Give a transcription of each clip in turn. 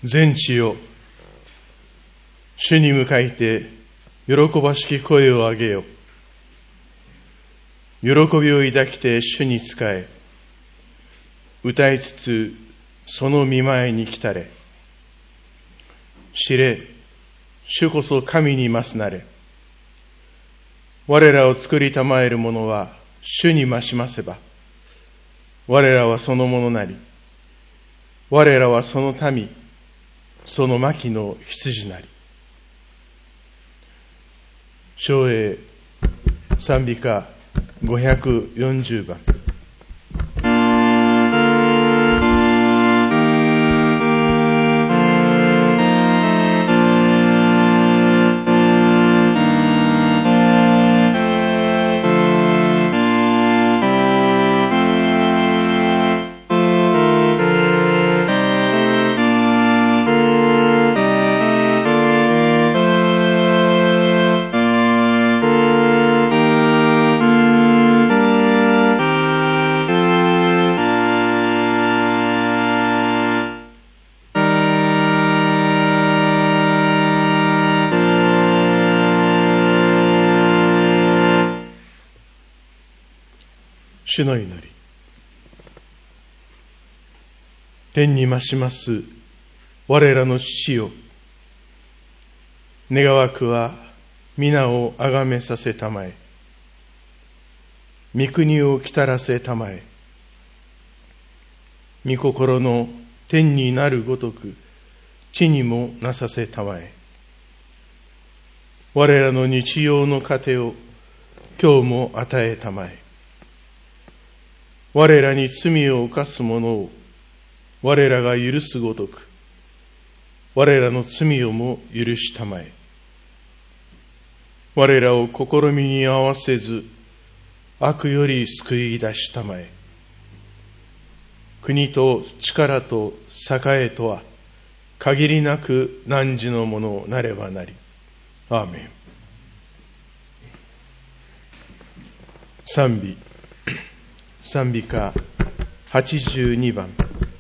全地よ、主に向かいて喜ばしき声を上げよ。喜びを抱きて主に仕え、歌いつつその御前に来たれ。知れ、主こそ神に増すなれ。我らを作りたまえる者は主に増しませば、我らはそのものなり、我らはその民、その牧の羊なり。唱詠賛美歌540番。主の祈り。天に増します我らの父よ、願わくは皆をあがめさせたまえ、御国を来たらせたまえ、御心の天になるごとく地にもなさせたまえ。我らの日用の糧を今日も与えたまえ。我らに罪を犯す者を我らが許すごとく、我らの罪をも許したまえ。我らを試みに合わせず、悪より救い出したまえ。国と力と栄えとは、限りなく汝のものなればなり。アーメン。賛美歌82番。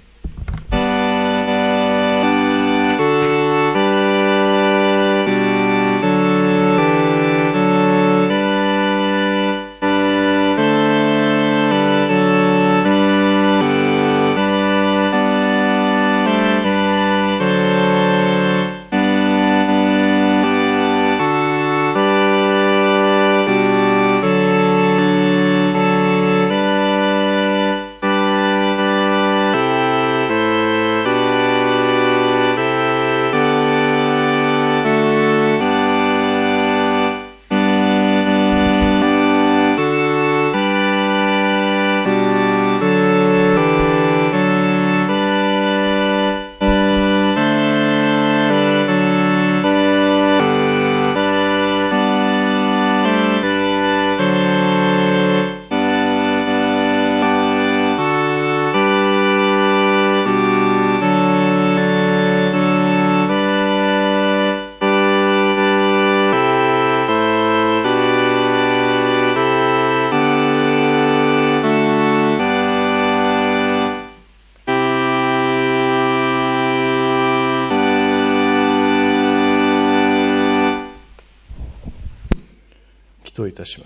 祈祷いたします。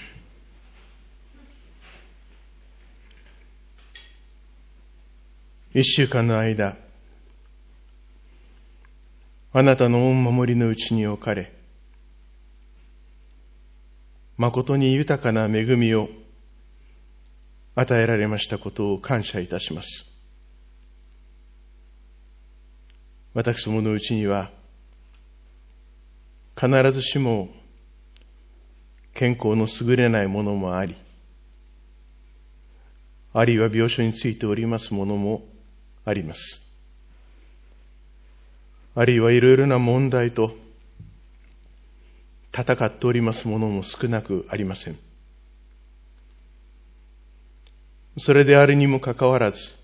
一週間の間、あなたの御守りのうちに置かれ、誠に豊かな恵みを与えられましたことを感謝いたします。私どものうちには、必ずしも健康の優れないものもあり、あるいは病床についておりますものもあります。あるいはいろいろな問題と戦っておりますものも少なくありません。それであるにもかかわらず、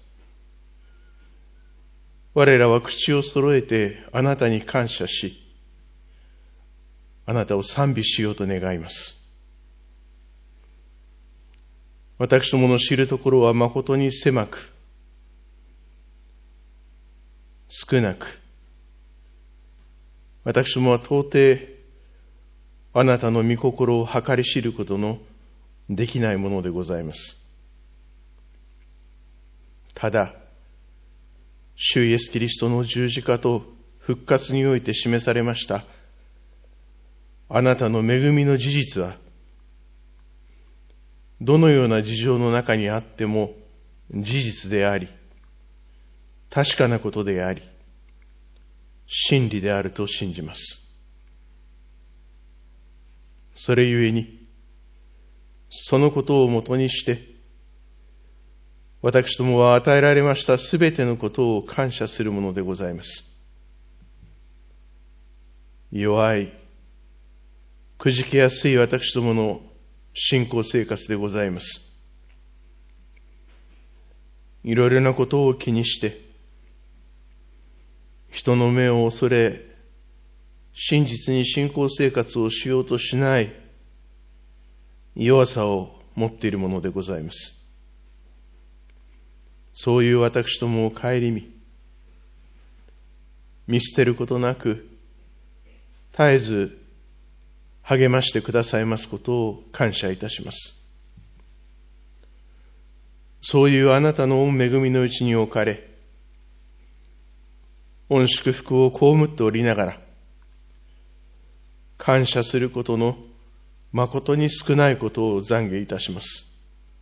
我らは口を揃えてあなたに感謝し、あなたを賛美しようと願います。私どもの知るところは誠に狭く、 少なく、私どもは到底あなたの御心を計り知ることのできないものでございます。ただ、主イエスキリストの十字架と復活において示されましたあなたの恵みの事実は、どのような事情の中にあっても事実であり、確かなことであり、真理であると信じます。それゆえに、そのことをもとにして、私どもは与えられましたすべてのことを感謝するものでございます。弱い、くじけやすい私どもの信仰生活でございます。いろいろなことを気にして、人の目を恐れ、真実に信仰生活をしようとしない弱さを持っているものでございます。そういう私どもを顧み、見捨てることなく、絶えず励ましてくださいますことを感謝いたします。そういうあなたの御恵みのうちに置かれ、御祝福を被っておりながら、感謝することの誠に少ないことを懺悔いたします。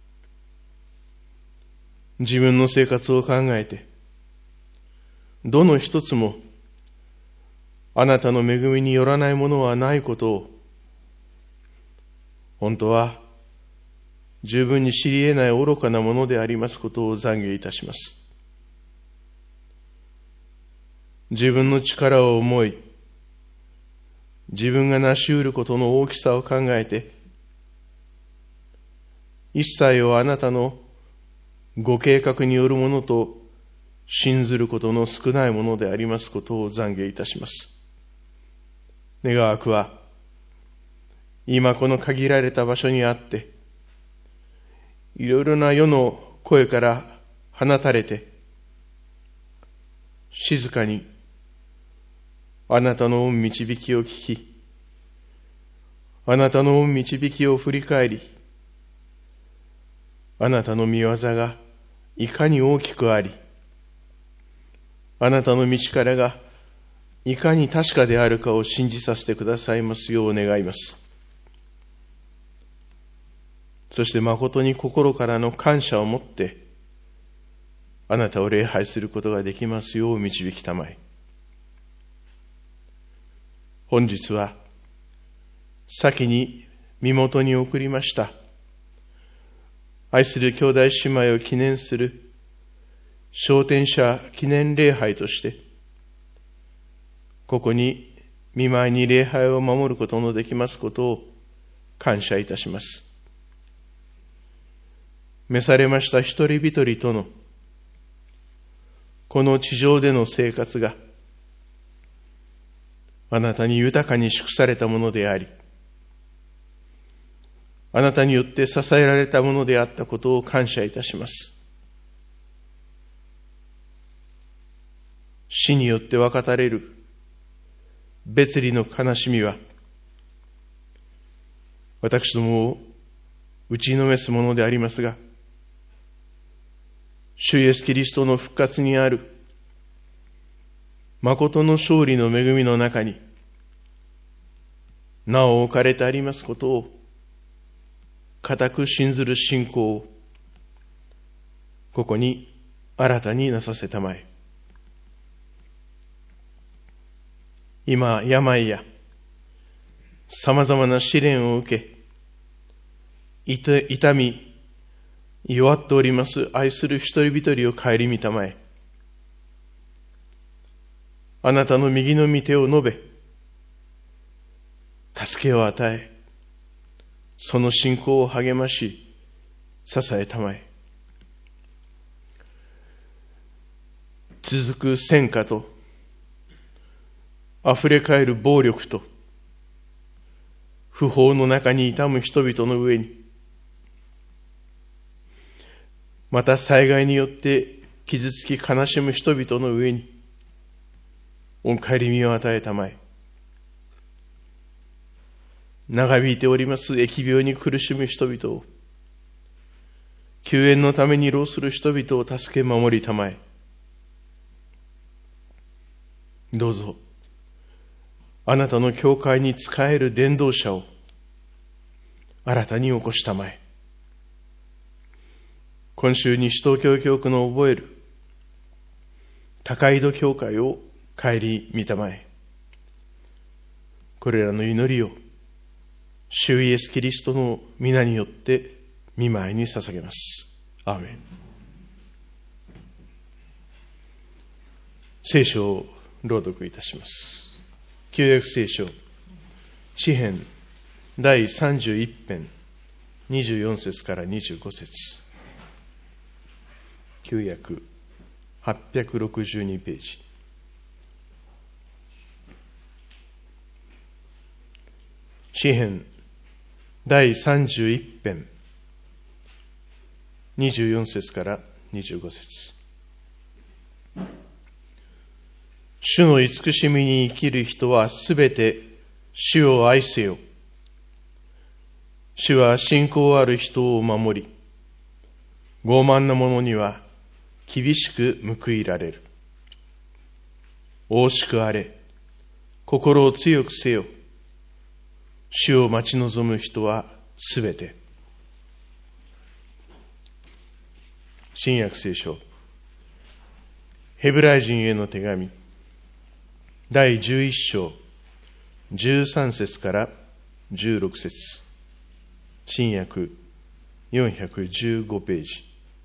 自分の生活を考えて、どの一つもあなたの恵みによらないものはないことを、本当は十分に知り得ない愚かなものでありますことを懺悔いたします。自分の力を思い、自分が成し得ることの大きさを考えて、一切をあなたのご計画によるものと信ずることの少ないものでありますことを懺悔いたします。願わくは、今この限られた場所にあって、いろいろな世の声から放たれて、静かにあなたの御導きを聞き、あなたの御導きを振り返り、あなたの御業がいかに大きくあり、あなたの道からがいかに確かであるかを信じさせてくださいますよう願います。そして誠に心からの感謝を持って、あなたを礼拝することができますよう導きたまえ。本日は、先に身元に送りました、愛する兄弟姉妹を記念する昇天者記念礼拝として、ここに御前に礼拝を守ることのできますことを感謝いたします。召されました一人一人とのこの地上での生活があなたに豊かに祝されたものであり、あなたによって支えられたものであったことを感謝いたします。死によって分かたれる別離の悲しみは、私どもを打ちのめすものでありますが、主イエスキリストの復活にある誠の勝利の恵みの中になお置かれてありますことを固く信ずる信仰をここに新たになさせたまえ。今、病や様々な試練を受け、痛み、弱っております愛する一人一人を顧みたまえ。あなたの右の御手を述べ、助けを与え、その信仰を励まし、支えたまえ。続く戦火と、溢れ返る暴力と、不法の中に痛む人々の上に、また災害によって傷つき悲しむ人々の上に、 御帰り身を与えたまえ。長引いております疫病に苦しむ人々を、救援のために労する人々を助け守りたまえ。どうぞ、あなたの教会に仕える伝道者を新たに起こしたまえ。今週西東京教区の覚える高井戸教会を顧みたまえ。これらの祈りを主イエスキリストの皆によって御前に捧げます。アーメン。聖書を朗読いたします。旧約聖書詩編第31編24節から25節、旧約862ページ。詩編第31編24節から25節。主の慈しみに生きる人はすべて主を愛せよ。主は信仰ある人を守り、傲慢な者には厳しく報いられる。大しくあれ、心を強くせよ。主を待ち望む人はすべて。新約聖書ヘブライ人への手紙第11章13節から16節、新約415ページ。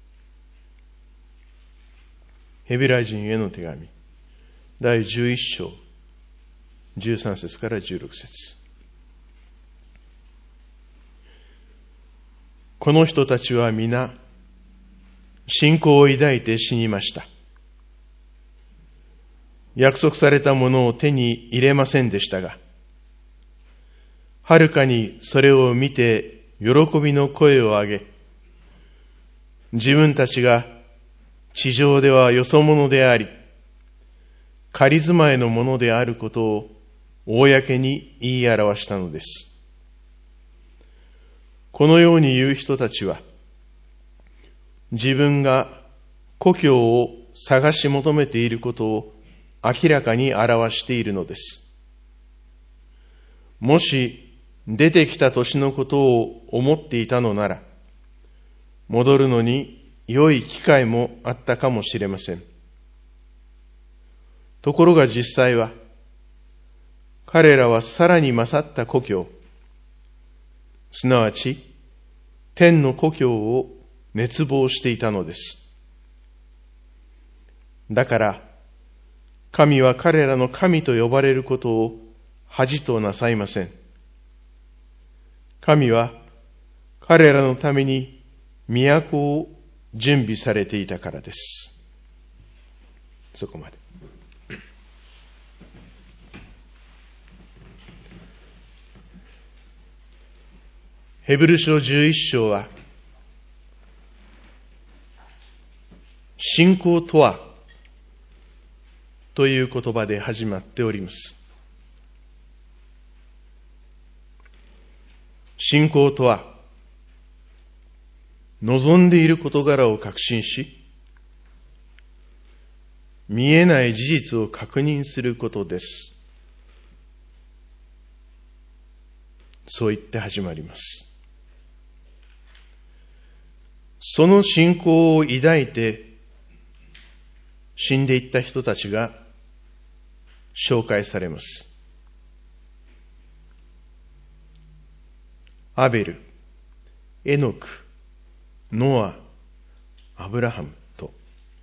ヘブライ人への手紙第11章13節から16節。この人たちは皆信仰を抱いて死にました。約束されたものを手に入れませんでしたが、はるかにそれを見て喜びの声を上げ、自分たちが地上ではよそ者であり、仮住まいのものであることを公に言い表したのです。このように言う人たちは、自分が故郷を探し求めていることを明らかに表しているのです。もし出てきた年のことを思っていたのなら、戻るのに良い機会もあったかもしれません。ところが実際は、彼らはさらに勝った故郷、すなわち天の故郷を熱望していたのです。だから、神は彼らの神と呼ばれることを恥となさいません。神は彼らのために都を準備されていたからです。そこまで。ヘブル書11章は、信仰とはという言葉で始まっております。信仰とは、望んでいる事柄を確信し、見えない事実を確認することです。そう言って始まります。その信仰を抱いて死んでいった人たちが紹介されます。アベル、エノク、ノア、アブラハムと、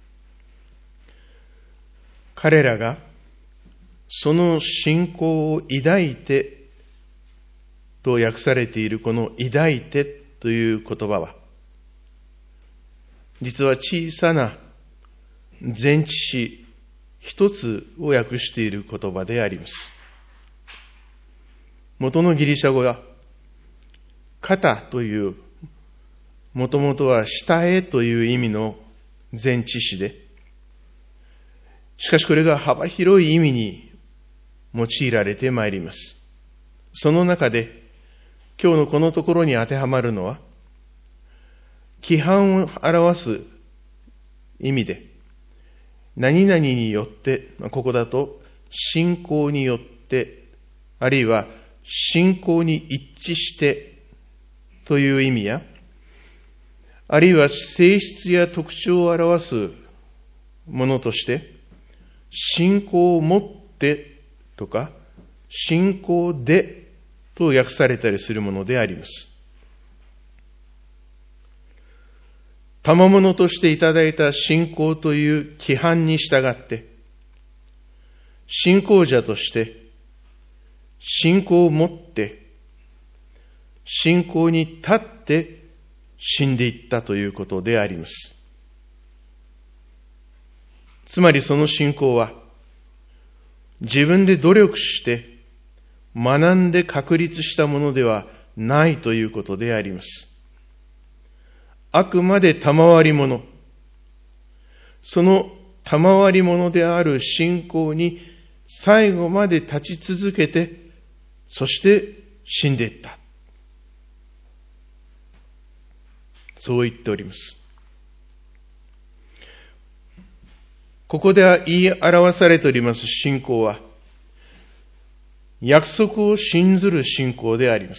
彼らがその信仰を抱いてと訳されているこの抱いてという言葉は、実は小さな前置詞一つを訳している言葉であります。元のギリシャ語は、肩という、もともとは下へという意味の前置詞で、 しかしこれが幅広い意味に用いられてまいります。その中で、今日のこのところに当てはまるのは、規範を表す意味で、何々によって、ここだと信仰によって、あるいは信仰に一致してという意味や、あるいは性質や特徴を表すものとして、信仰を持ってとか、信仰でと訳されたりするものであります。賜物としていただいた信仰という規範に従って、信仰者として信仰を持って、信仰に立って死んでいったということであります。つまりその信仰は、自分で努力して学んで確立したものではないということであります。あくまで賜り物。その賜り物である信仰に最後まで立ち続けて、そして死んでいった。そう言っております。ここでは言い表されております信仰は、約束を信ずる信仰であります。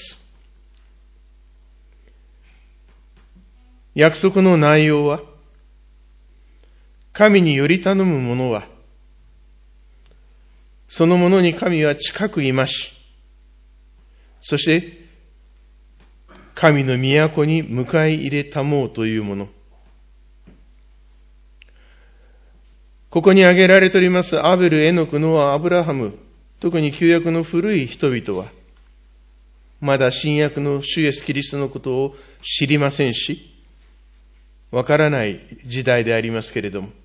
約束の内容は、神により頼む者は、その者に神は近くいまし、そして、神の都に迎え入れたもうというもの。ここに挙げられておりますアベル、エノク、ノア、アブラハム、特に旧約の古い人々は、まだ新約の主イエスキリストのことを知りませんし、わからない時代でありますけれども、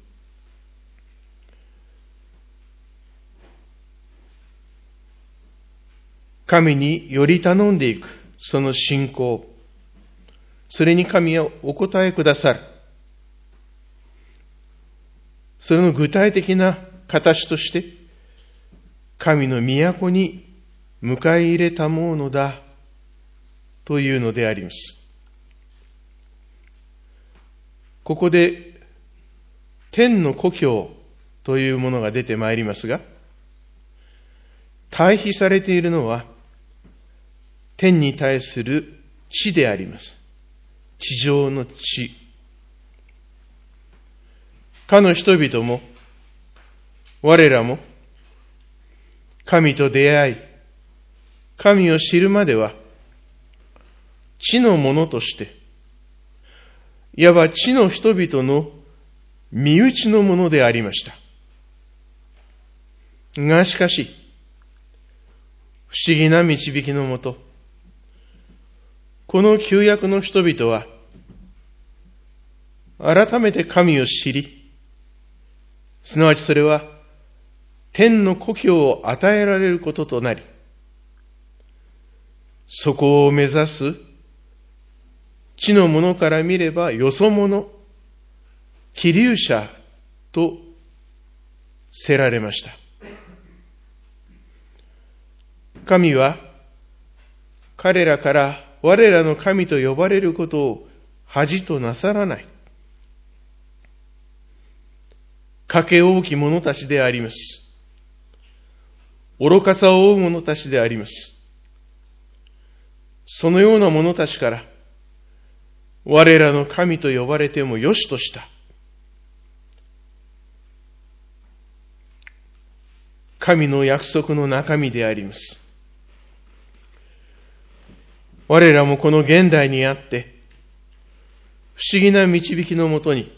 神により頼んでいく、その信仰、それに神はお答えくださる。その具体的な形として、神の都に迎え入れたものだというのであります。ここで天の故郷というものが出てまいりますが、対比されているのは天に対する地であります。地上の地。かの人々も我らも神と出会い、神を知るまでは地のものとして、いわば地の人々の身内のものでありました。がしかし、不思議な導きのもと、この旧約の人々は、改めて神を知り、すなわちそれは、天の故郷を与えられることとなり、そこを目指す地の者から見ればよそ者、希流者とせられました。神は彼らから我らの神と呼ばれることを恥となさらない。賭け多き者たちであります。愚かさを負う者たちであります。そのような者たちから、我らの神と呼ばれてもよしとした。神の約束の中身であります。我らもこの現代にあって、不思議な導きのもとに、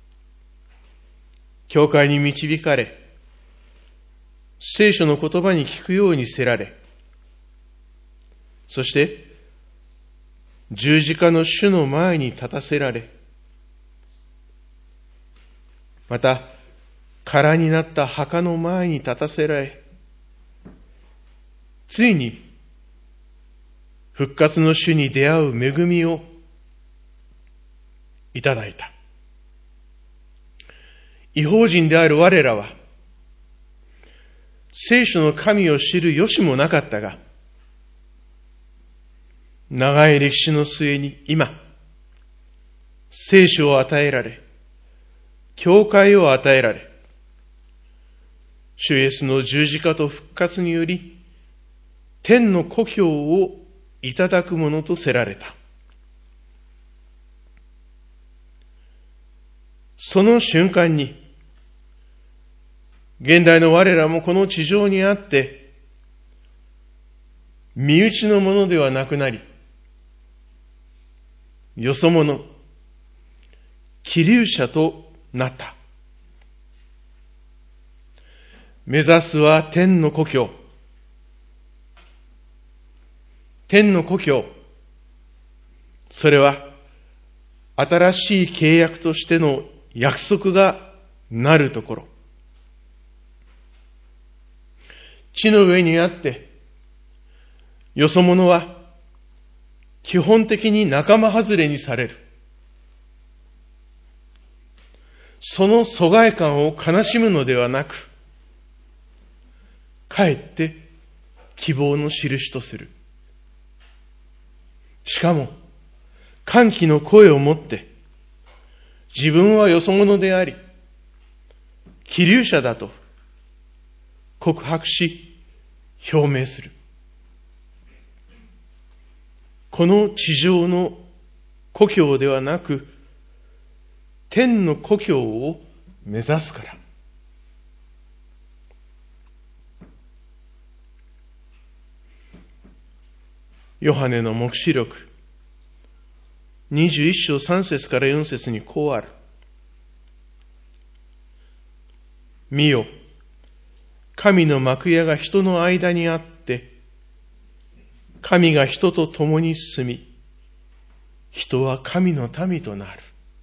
教会に導かれ、聖書の言葉に聞くようにせられ、そして、十字架の主の前に立たせられ、また、空になった墓の前に立たせられ、ついに、復活の主に出会う恵みをいただいた。異邦人である我らは、 聖書の神を知る由もなかったが、長い歴史の末に今、聖書を与えられ、教会を与えられ、主イエスの十字架と復活により、天の故郷をいただくものとせられた。その瞬間に、現代の我らもこの地上にあって、身内のものではなくなり、よそ者、寄留者となった。目指すは天の故郷。天の故郷。それは、新しい契約としての約束がなるところ。地の上にあって、よそ者は基本的に仲間外れにされる。その疎外感を悲しむのではなく、かえって希望の印とする。しかも、歓喜の声を持って、自分はよそ者であり、寄留者だと告白し、表明する。この地上の故郷ではなく、天の故郷を目指すから。ヨハネの黙示録、21章3節から4節にこうある。見よ、神の幕屋が人の間にあって、神が人と共に住み、人は神の民となる。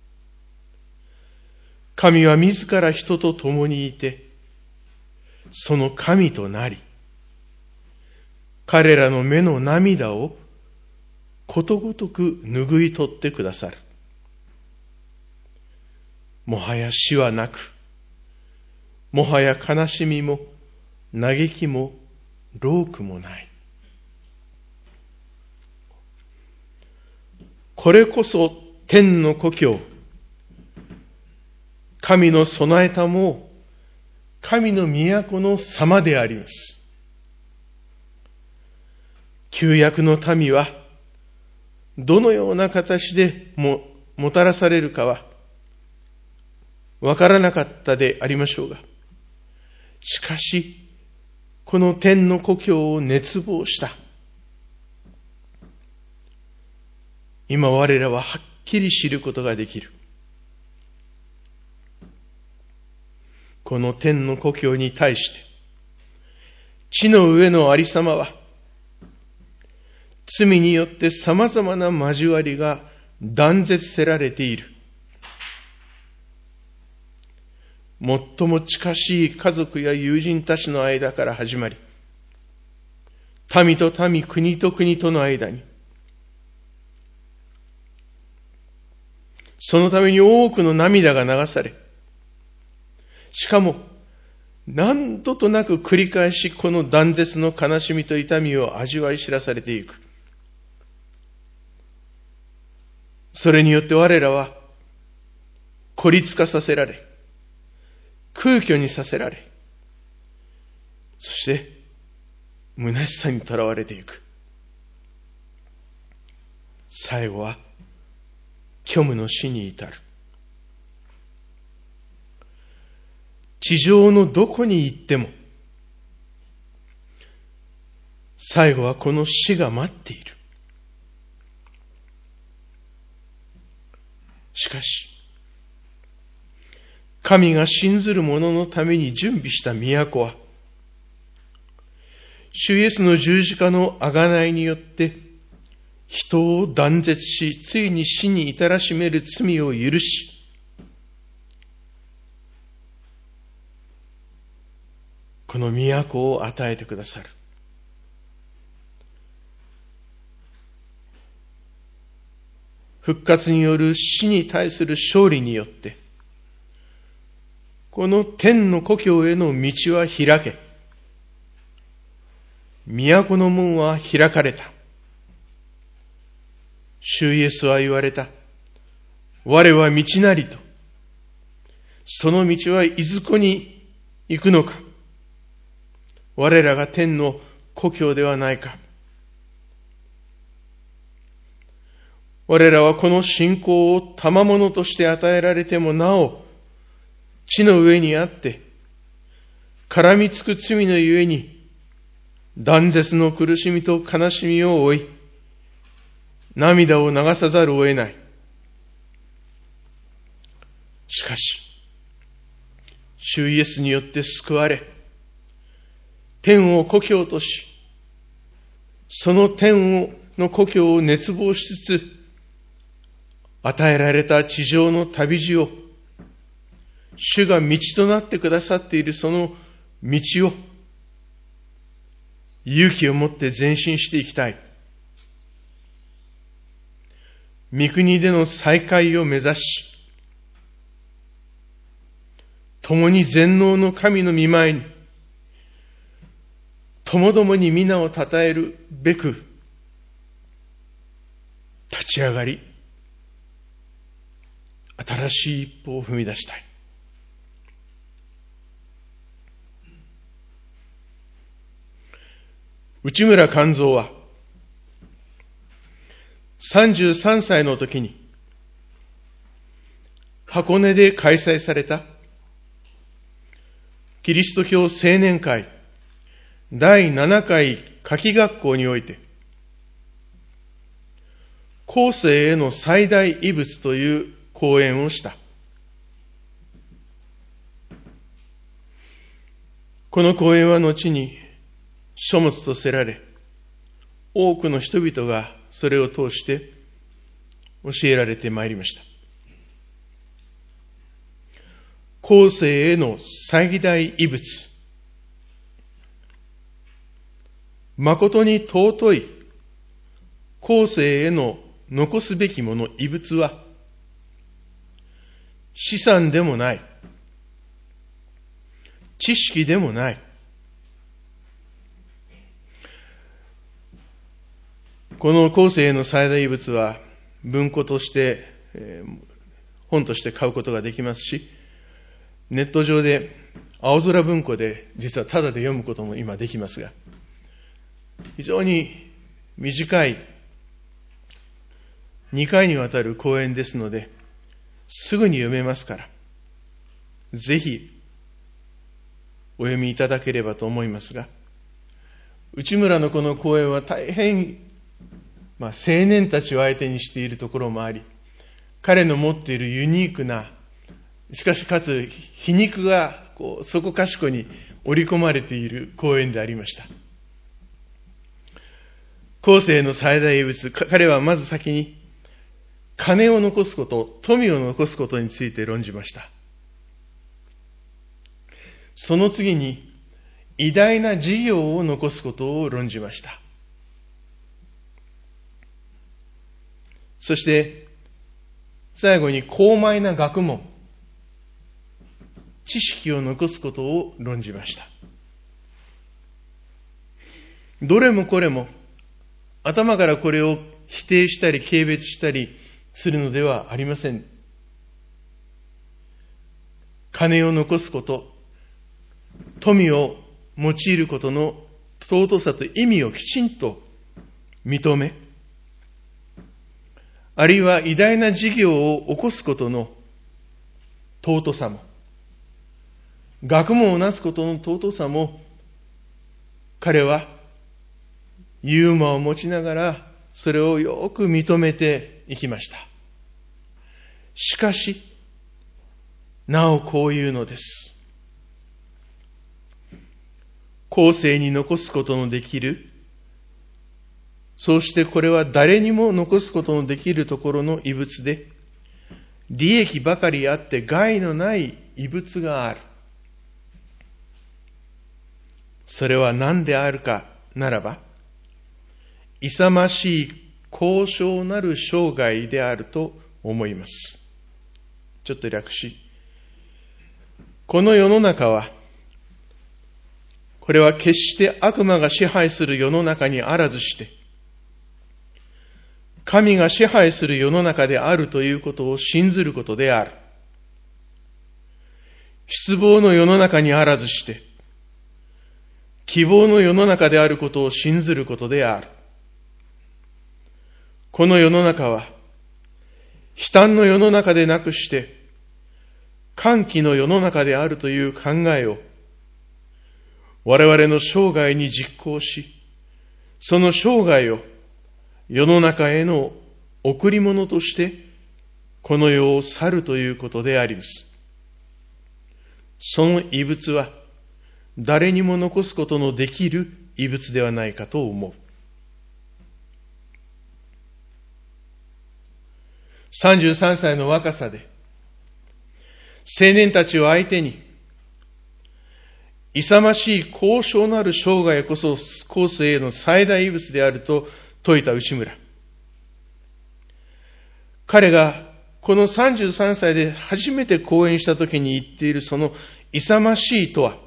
神は自ら人と共にいて、その神となり、彼らの目の涙をことごとく拭い取ってくださる。もはや死はなく、もはや悲しみも嘆きも労苦もない。これこそ天の故郷、神の備えたも神の都の様であります。旧約の民はどのような形でもたらされるかはわからなかったでありましょうが、しかしこの天の故郷を熱望した今我らははっきり知ることができる。この天の故郷に対して地の上のありさまは罪によって様々な交わりが断絶せられている。最も近しい家族や友人たちの間から始まり、民と民、国と国との間に、そのために多くの涙が流され、しかも何度となく繰り返しこの断絶の悲しみと痛みを味わい知らされていく。それによって我らは孤立化させられ、空虚にさせられ、そして虚しさにとらわれていく。最後は虚無の死に至る。地上のどこに行っても最後はこの死が待っている。しかし神が信ずる者のために準備した都は、主イエスの十字架の贖いによって人を断絶し、ついに死に至らしめる罪を許し、この都を与えてくださる。復活による死に対する勝利によって、この天の故郷への道は開け、 都の門は開かれた。主イエスは言われた。我は道なりと。その道はいずこに行くのか。我らが天の故郷ではないか。我らはこの信仰を賜物として与えられてもなお、地の上にあって、絡みつく罪のゆえに、断絶の苦しみと悲しみを負い、涙を流さざるを得ない。しかし、主イエスによって救われ、天を故郷とし、その天の故郷を熱望しつつ、与えられた地上の旅路を、主が道となってくださっているその道を、勇気を持って前進していきたい。御国での再会を目指し、共に全能の神の御前に、ともどもに皆を称えるべく、立ち上がり、新しい一歩を踏み出したい。内村勘三は、33歳の時に、箱根で開催された、キリスト教青年会第7回夏季学校において、後世への最大遺物という講演をした。この講演は後に書物とせられ、多くの人々がそれを通して教えられてまいりました。後世への最大遺物、誠に尊い後世への残すべきもの、遺物は、資産でもない、知識でもない、この後世への最大遺物は、文庫として、本として買うことができますし、ネット上で青空文庫で実はタダで読むことも今できますが、非常に短い2回にわたる講演ですので、すぐに読めますから、ぜひお読みいただければと思いますが、内村のこの講演は大変、青年たちを相手にしているところもあり、彼の持っているユニークな、しかしかつ皮肉がそこかしこに織り込まれている講演でありました。後世の最大遺物、彼はまず先に金を残すこと、富を残すことについて論じました。その次に偉大な事業を残すことを論じました。そして最後に高邁な学問、知識を残すことを論じました。どれもこれも頭からこれを否定したり軽蔑したりするのではありません。金を残すこと、富を用いることの尊さと意味をきちんと認め、あるいは偉大な事業を起こすことの尊さも、学問をなすことの尊さも、彼はユーモアを持ちながらそれをよく認めていきました。しかし、なおこういうのです。後世に残すことのできる、そうしてこれは誰にも残すことのできるところの遺物で、利益ばかりあって害のない遺物がある。それは何であるかならば、勇ましい高尚なる生涯であると思います。ちょっと略し、この世の中は、ここれは決して悪魔が支配する世の中にあらずして、神が支配する世の中であるということを信ずることである。失望の世の中にあらずして、希望の世の中であることを信ずることである。この世の中は、悲嘆の世の中でなくして、歓喜の世の中であるという考えを、我々の生涯に実行し、その生涯を世の中への贈り物として、この世を去るということであります。その遺物は、誰にも残すことのできる遺物ではないかと思う。33歳の若さで、青年たちを相手に、勇ましい高尚なる生涯こそ後世への最大遺物であると説いた内村。彼がこの33歳で初めて講演した時に言っているその勇ましいとは、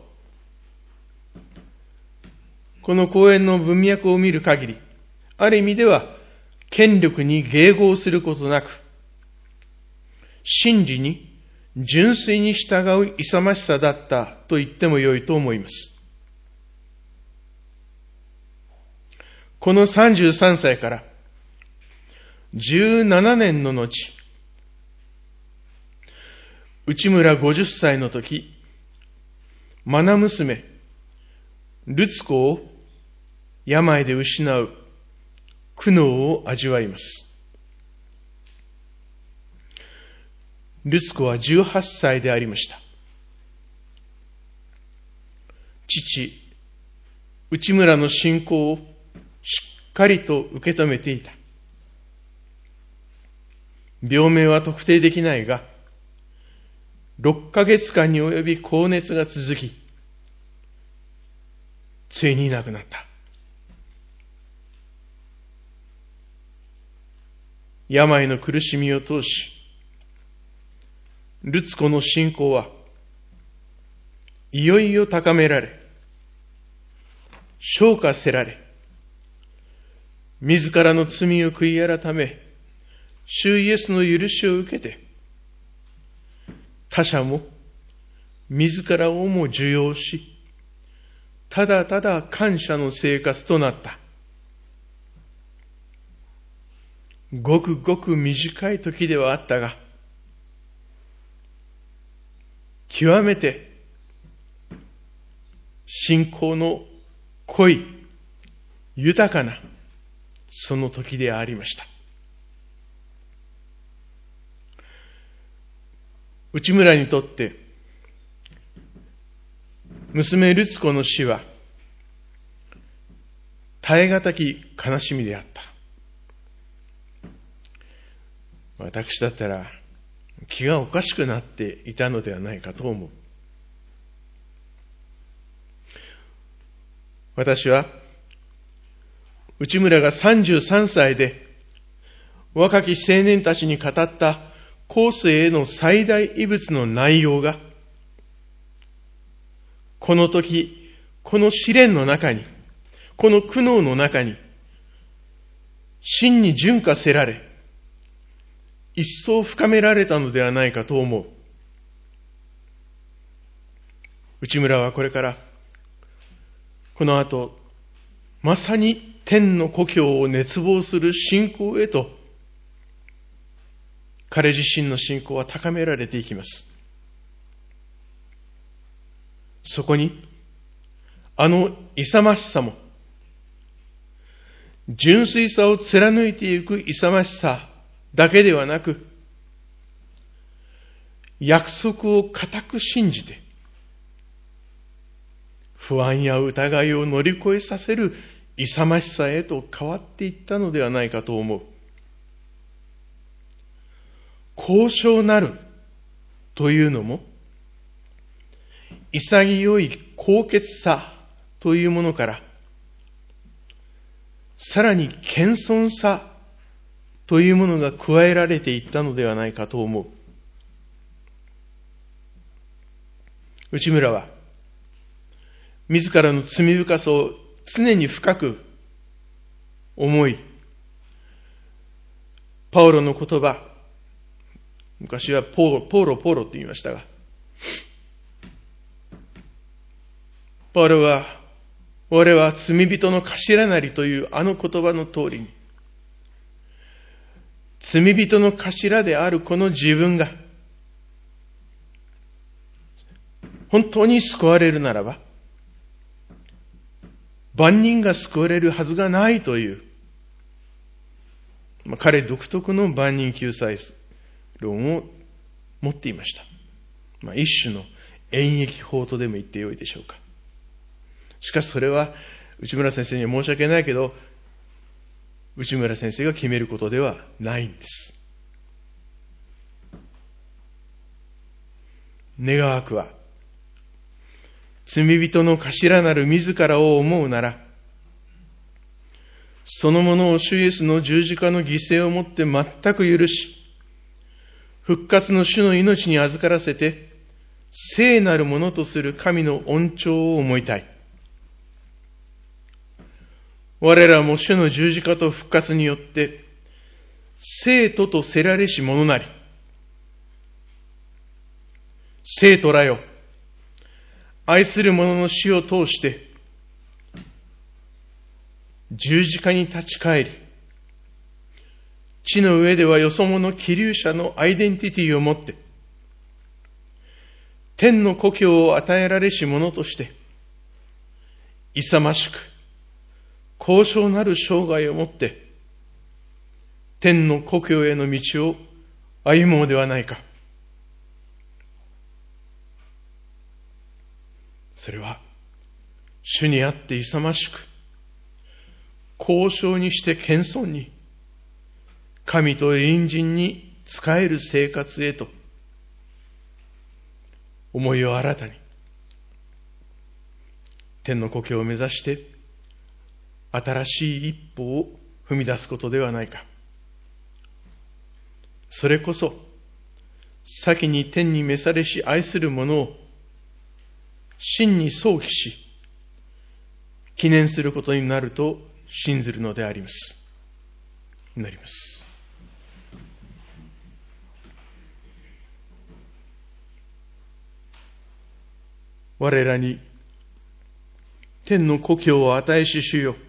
この講演の文脈を見る限り、ある意味では権力に迎合することなく、真理に純粋に従う勇ましさだったと言ってもよいと思います。この33歳から17年の後、内村50歳の時、愛娘、ルツ子を病で失う苦悩を味わいます。ルツ子は18歳でありました。父、内村の信仰をしっかりと受け止めていた。病名は特定できないが、6ヶ月間に及び高熱が続き、ついに亡くなった。病の苦しみを通し、ルツ子の信仰はいよいよ高められ、昇華せられ、自らの罪を悔い改め、主イエスの許しを受けて、他者も自らをも受容し、ただただ感謝の生活となった。ごくごく短い時ではあったが、極めて信仰の濃い、豊かなその時でありました。内村にとって娘ルツ子の死は耐え難き悲しみであった。私だったら気がおかしくなっていたのではないかと思う。私は内村が33歳で若き青年たちに語った後世への最大遺物の内容が、この時、この試練の中に、この苦悩の中に、真に純化せられ、一層深められたのではないかと思う。内村はこれから、この後、まさに天の故郷を熱望する信仰へと、彼自身の信仰は高められていきます。そこに、あの勇ましさも、純粋さを貫いていく勇ましさだけではなく、約束を固く信じて、不安や疑いを乗り越えさせる勇ましさへと変わっていったのではないかと思う。高尚なるというのも、潔い高潔さというものから、さらに謙遜さというものが加えられていったのではないかと思う。内村は、 自らの罪深さを常に深く思い、パウロの言葉、昔はポーロと言いましたが、パウロは、我は罪人の頭なりというあの言葉の通りに、罪人の頭であるこの自分が、本当に救われるならば、万人が救われるはずがないという、彼独特の万人救済論を持っていました。一種の演繹法とでも言ってよいでしょうか。しかしそれは内村先生には申し訳ないけど、内村先生が決めることではないんです。願わくは、罪人の頭なる自らを思うなら、そのものを主イエスの十字架の犠牲をもって全く許し、復活の主の命に預からせて、聖なるものとする神の恩寵を思いたい。我らも主の十字架と復活によって、聖徒とせられし者なり、聖徒らよ、愛する者の死を通して、十字架に立ち返り、地の上ではよそ者希流者のアイデンティティを持って、天の故郷を与えられし者として、勇ましく、高尚なる生涯をもって、天の故郷への道を歩もうではないか。それは、主にあって勇ましく、高尚にして謙遜に、神と隣人に仕える生活へと、思いを新たに、天の故郷を目指して、新しい一歩を踏み出すことではないか。それこそ、先に天に召されし愛する者を、真に想起し、記念することになると信ずるのであります。なります。我らに天の故郷を与えし主よ。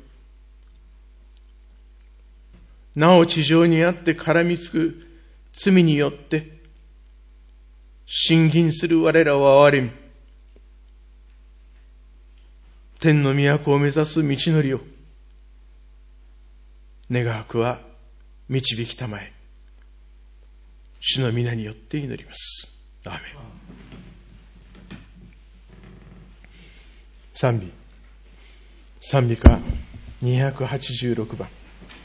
なお地上にあって絡みつく罪によって、信銀する我らを憐れみ、天の都を目指す道のりを、願わくは導きたまえ、主の皆によって祈ります。アーメン。賛美歌286番。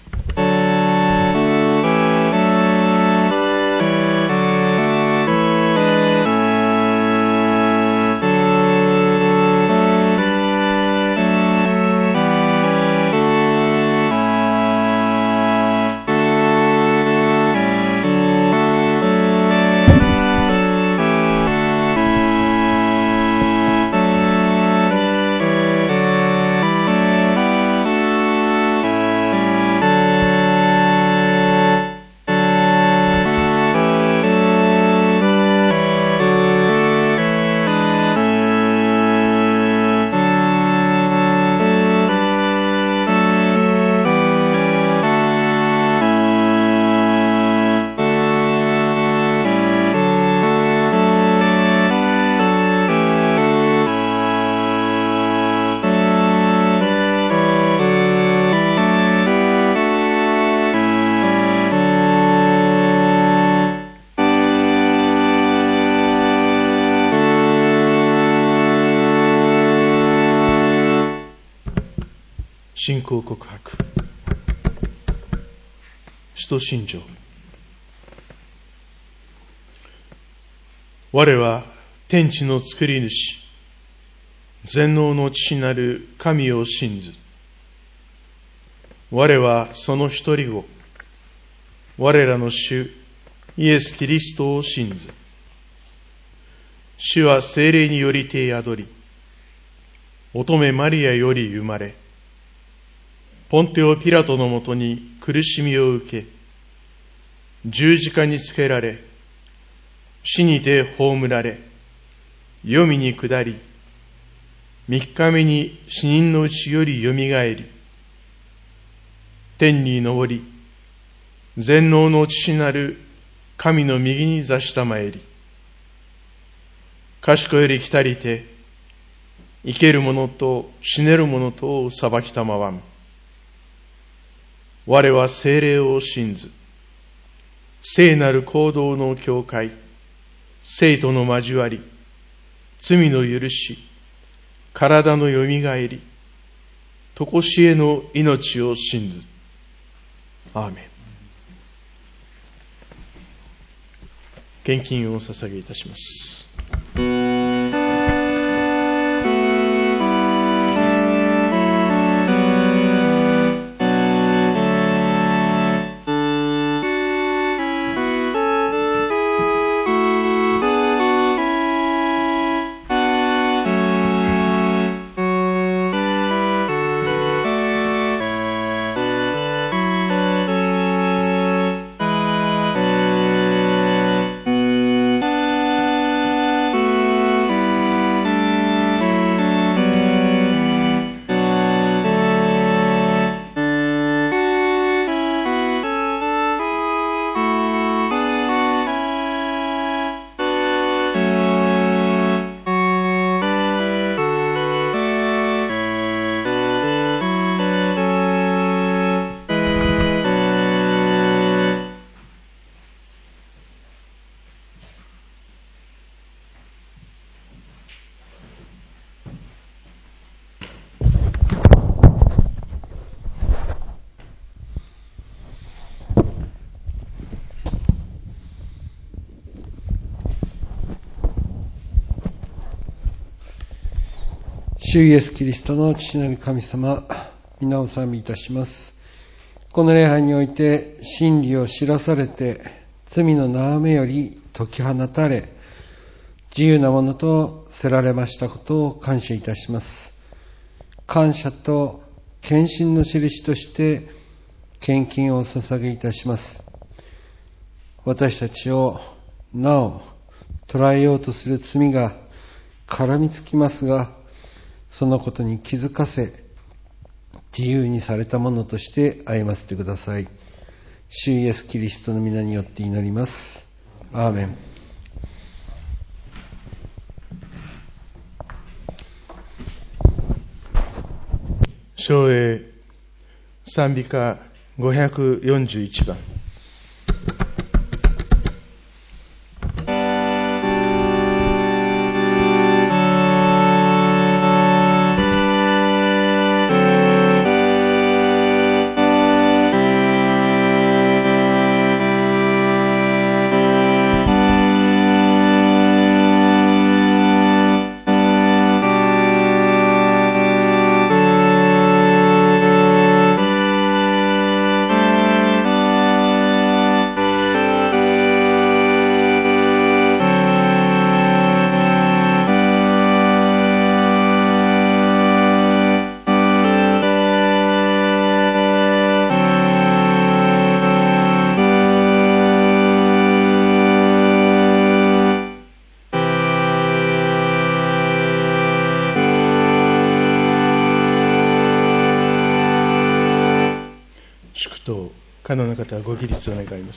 信仰告白。使徒信条。我は天地の作り主、全能の父なる神を信ず。我はその一人を、我らの主イエス・キリストを信ず。主は聖霊によりて宿り、 乙女マリアより生まれ、ポンテオ・ピラトのもとに苦しみを受け、十字架につけられ、死にて葬られ、黄泉に下り、三日目に死人のうちよりよみがえり、天に昇り、全能の父なる神の右に座したまえり、賢より来たりて、生ける者と死ねる者とを裁きたまわん。我は聖霊を信ず、聖なる行動の教会、聖徒の交わり、罪の許し、体のよみがえり、とこしえの命を信ず。アーメン。献金をお捧げいたします。 主イエスキリストの父なる神様、皆を賛美いたします。この礼拝において真理を知らされて、罪の縄目より解き放たれ、自由なものとせられましたことを感謝いたします。感謝と献身の印として献金をお捧げいたします。私たちをなお捉えようとする罪が絡みつきますが、そのことに気づかせ、自由にされたものとして歩ませてください。主イエスキリストの皆によって祈ります。アーメン。 唱詠賛美歌541番。可能な方はご起立を願います。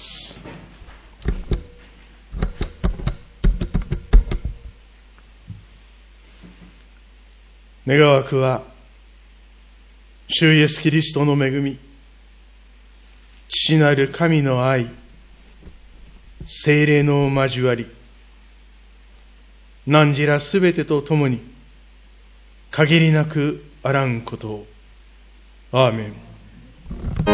願わくは、主イエスキリストの恵み、父なる神の愛、聖霊の交わり、汝らすべてと共に、限りなくあらんことを。アーメン。